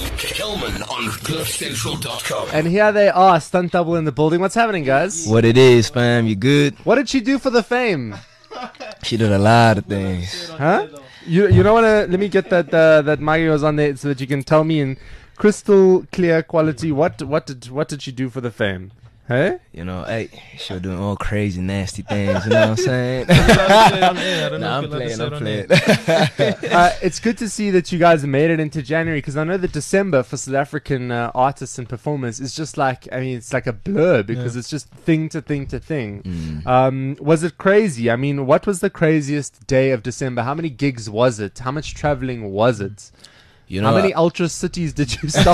Kelman on CliffCentral.com. And here they are, Stunt Double in the building. What's happening, guys? What it is, fam? You good? What did she do for the fame? She did a lot of things. Huh? You don't want to... Let me get that Maggie was on there so that you can tell me in crystal clear quality what did she do for the fame? Hey? You know, hey, she was doing all crazy, nasty things. You know what I'm saying? I'm playing. It's good to see that you guys made it into January, because I know that December for South African artists and performers is just like, I mean, it's like a blur because it's just thing to thing to thing. Was it crazy? I mean, what was the craziest day of December? How many gigs was it? How much traveling was it? You know, how many ultra cities did you stop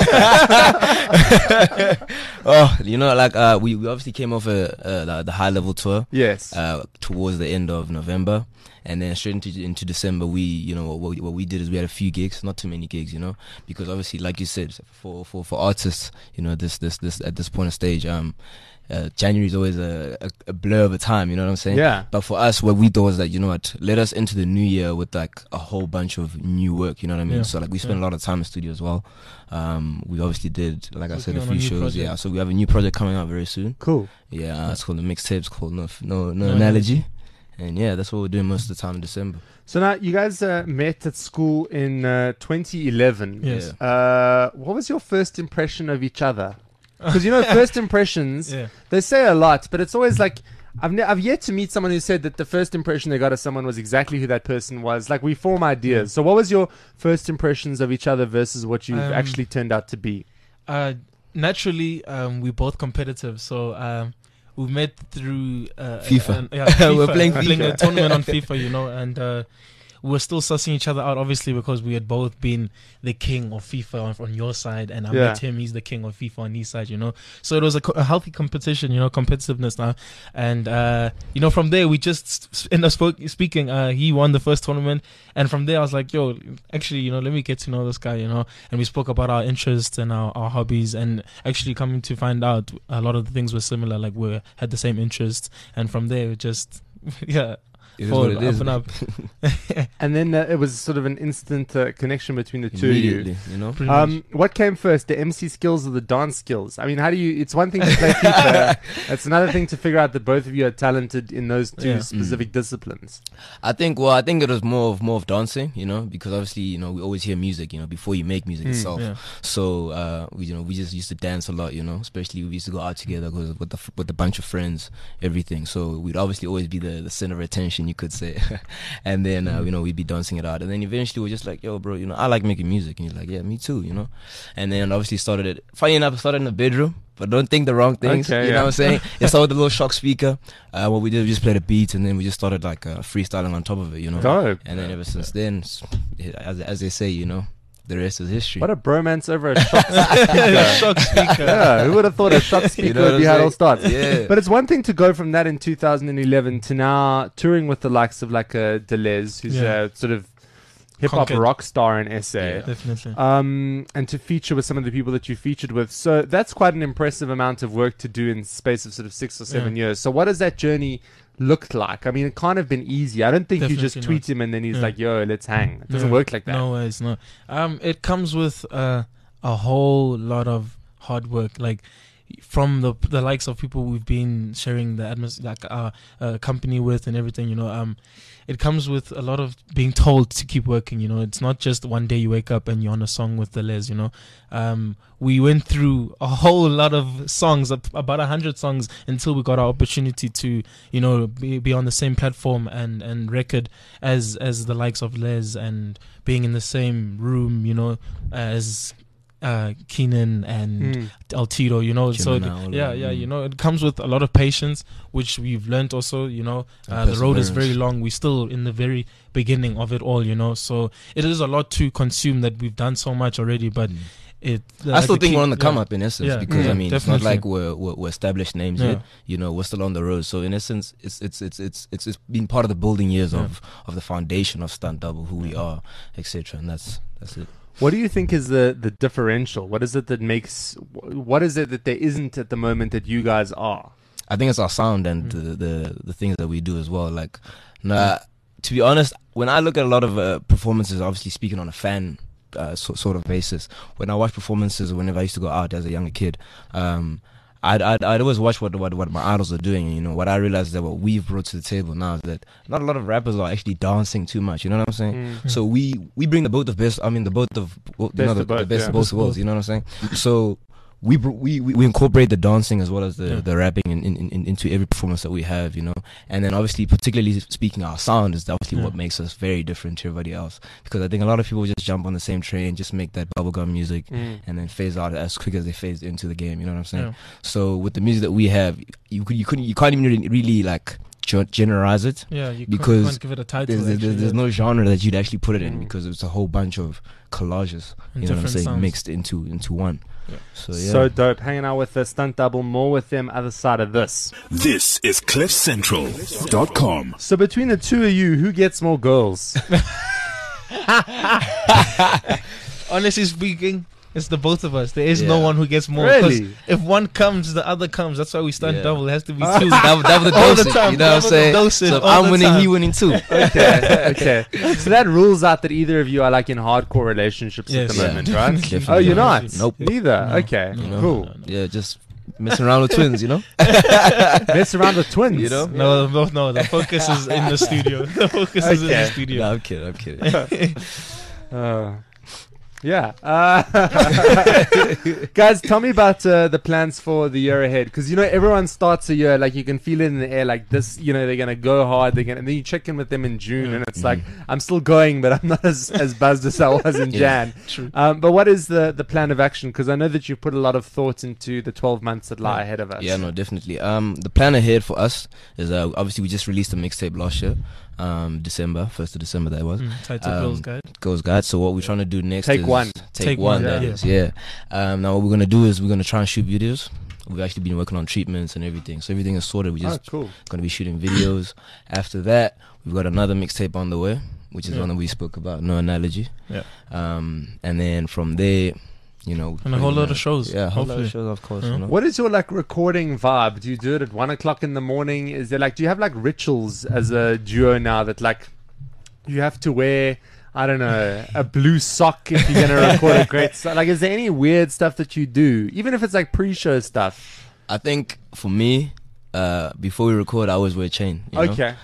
at? Oh, you know, like we obviously came off the high level tour. Yes. Towards the end of November, and then straight into December, what we did is we had a few gigs, not too many gigs, you know, because obviously, like you said, for artists, you know, this at this point of stage, January is always a blur of a time, you know what I'm saying? Yeah. But for us, what we thought was that, you know what, let us into the new year with like a whole bunch of new work, you know what I mean? Yeah. So like we spent a lot of time in studio as well. We obviously did, like I said, a Working on few a new shows. project. Yeah. So we have a new project coming out very soon. Cool. Yeah. It's called the mixtapes, called No Analogy. And yeah, that's what we're doing most of the time in December. So now you guys met at school in 2011. Yes. What was your first impression of each other? Because you know, first impressions, Yeah. they say a lot, but it's always like I've yet to meet someone who said that the first impression they got of someone was exactly who that person was. Like, we form ideas. So what was your first impressions of each other versus what you've actually turned out to be? Naturally, we're both competitive, so we met through FIFA. FIFA. We're playing playing FIFA. a tournament on FIFA, you know, and we were still sussing each other out, obviously, because we had both been the king of FIFA on your side, and I met him, he's the king of FIFA on his side, you know. So it was a healthy competition, you know, competitiveness now. And, you know, from there, we just ended up speaking. He won the first tournament, and from there, I was like, yo, actually, you know, let me get to know this guy, you know. And we spoke about our interests and our hobbies, and actually coming to find out a lot of the things were similar, like we had the same interests. And from there, it just, yeah. It is what it is. Up. And then it was sort of an instant connection between the two of you. Immediately, you know. What came first, the MC skills or the dance skills? I mean, how do you... It's one thing to play FIFA. It's another thing to figure out that both of you are talented in those two specific disciplines. I think it was more of dancing, you know, because obviously, you know, we always hear music, you know, before you make music itself. Yeah. So we just used to dance a lot, you know, especially we used to go out together with a bunch of friends, everything. So we'd obviously always be the center of attention, you could say. And then you know, we'd be dancing it out, and then eventually we're just like, yo bro, you know, I like making music. And he's like, yeah, me too, you know. And then obviously started in the bedroom, but don't think the wrong things. Okay, you know what I'm saying? It started with the little shock speaker. What we did, we just played a beat, and then we just started like freestyling on top of it, you know. Dope. And then ever since then, as they say, you know, the rest is history. What a bromance over a shock speaker. Shock speaker. Yeah, who would have thought a shock speaker You know what would be I'm how it all saying? starts? Yeah. But it's one thing to go from that in 2011 to now touring with the likes of like Deleuze, who's a sort of hip-hop Conquered. rock star in SA. Yeah. Definitely. And to feature with some of the people that you featured with. So that's quite an impressive amount of work to do in the space of sort of 6 or 7 years. So what does that journey look like? I mean, it can't have been easy. I don't think you just Definitely tweet him and then he's Yeah. like, yo, let's hang. It doesn't Yeah. work like that. No ways, no. It comes with a whole lot of hard work, like from the likes of people we've been sharing the like our company with and everything, you know. It comes with a lot of being told to keep working, you know. It's not just one day you wake up and you're on a song with Deleuze, you know. We went through a whole lot of songs, about 100 songs, until we got our opportunity to, you know, be on the same platform and record as the likes of Les, and being in the same room, you know, as Keenan and Altito, you know. So you know, it comes with a lot of patience, which we've learned also, you know. The road is very long. We're still in the very beginning of it all, you know. So it is a lot to consume, that we've done so much already, but I still think we're on the come up in essence, because I mean, definitely. it's not like we're established names yet. You know, we're still on the road. So in essence, it's been part of the building years of the foundation of Stunt Double, who we are, etc. And that's it. What do you think is the differential? What is it that makes... What is it that there isn't at the moment that you guys are? I think it's our sound and the things that we do as well. Like, to be honest, when I look at a lot of performances, obviously speaking on a fan sort of basis. When I watch performances, whenever I used to go out as a younger kid, I'd always watch what my idols are doing. You know, what I realized is that what we've brought to the table now is that not a lot of rappers are actually dancing too much. You know what I'm saying? So we bring the both of best. I mean, the best of both worlds. You know what I'm saying? So we incorporate the dancing as well as the rapping into every performance that we have, you know. And then obviously, particularly speaking, our sound is obviously what makes us very different to everybody else. Because I think a lot of people just jump on the same train, just make that bubblegum music, and then phase out as quick as they phase into the game. You know what I'm saying? Yeah. So with the music that we have, you can't even really like generalize it. Yeah, you because can't give it a title. There's no genre that you'd actually put it in, because it's a whole bunch of collages. And You know what I'm different saying? sounds. Mixed into one. Yeah. So yeah. So dope. Hanging out with the Stunt Double. More with them other side of this. This is CliffCentral.com. So between the two of you, who gets more girls? Honestly speaking, it's the both of us. There is Yeah. no one who gets more. 'Cause Really? if one comes, the other comes. That's why we stunt Yeah. double. It has to be two. Double the All the dosage, time, you know what I'm double the saying? dosage So if all I'm the winning, time. he winning too. Okay. So that rules out that either of you are like in hardcore relationships at Yes. the Yeah. moment, right? Definitely. Oh, you're not? Nope. Neither. No. Okay. You know? Cool. Yeah, just messing around with twins, you know? Mess around with twins. You know? No. The focus is in the studio. The focus is in the Okay. studio. No, I'm kidding. Yeah. Guys, tell me about the plans for the year ahead. Because, you know, everyone starts a year, like, you can feel it in the air, like this, you know, they're going to go hard. And then you check in with them in June, and it's like, I'm still going, but I'm not as buzzed as I was in Jan. True. But what is the plan of action? Because I know that you put a lot of thought into the 12 months that lie ahead of us. Yeah, no, definitely. The plan ahead for us is obviously we just released a mixtape last year, December 1st of December that was. Title Girls Guide. Girls Guide. So what we're trying to do next Take is one. Take one. Yeah. That is, yeah. Now what we're gonna do is we're gonna try and shoot videos. We've actually been working on treatments and everything, so everything is sorted. We're just cool. gonna be shooting videos. After that, we've got another mixtape on the way, which is one that we spoke about, No Analogy. Yeah. And then from there, you know, And a whole lot of shows, Yeah, a whole lot hopefully. of shows, of course. Yeah. You know? What is your like recording vibe? Do you do it at 1 o'clock in the morning? Is there like, do you have like rituals as a duo now that like you have to wear, I don't know, a blue sock if you're gonna record a great song? Like, is there any weird stuff that you do, even if it's like pre-show stuff? I think for me, before we record, I always wear a chain. You know? Okay.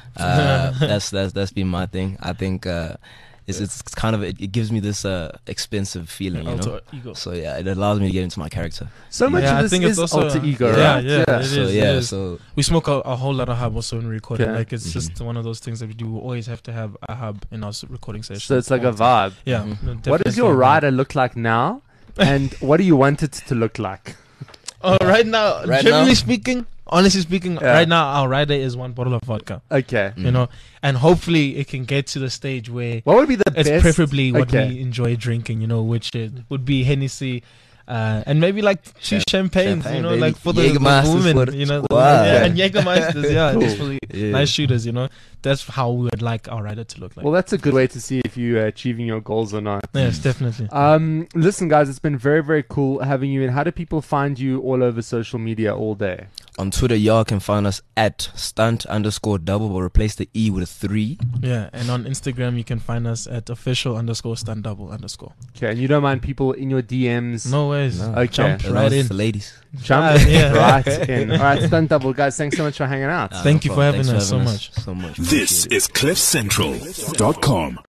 That's been my thing. I think it's kind of it gives me this expensive feeling, you know. Alter ego. So yeah, it allows me to get into my character. So much Yeah, I of this think it's is also alter ego, yeah, right? yeah, it So is, yeah, it is. so We smoke a whole lot of hub also when we record. Okay. Like it's just one of those things that we do. We always have to have a hub in our recording session. So it's like a vibe. Yeah. Mhm. no, What definitely does your a vibe. rider look like now? And what do you want it to look like? Oh, right now, Right generally now? speaking, honestly speaking, Yeah. right now our rider is one bottle of vodka. Okay. You know, and hopefully it can get to the stage where What would be the it's best? preferably what Okay. we enjoy drinking. You know, which would be Hennessy. And maybe like two champagnes, Champagne, you know, baby. like for the Jägermeisters for women, the you know, squad. yeah, and Jägermeisters, yeah, Cool. just for the Yeah. nice shooters, you know. That's how we would like our rider to look like. Well, that's a good way to see if you're achieving your goals or not. Yes, definitely. Listen, guys, it's been very, very cool having you in. How do people find you all over social media all day? on Twitter, y'all can find us at stunt_double, but replace the E with a 3. Yeah, and on Instagram you can find us at official_stunt_double_. Okay, and you don't mind people in your DMs? No ways. No. Okay. Jump As long right as it's in. the ladies. Jump Yeah. right in. All right, Stunt Double, guys, thanks so much for hanging out. Thank you for problem. having Thanks us so much. This is CliffCentral.com.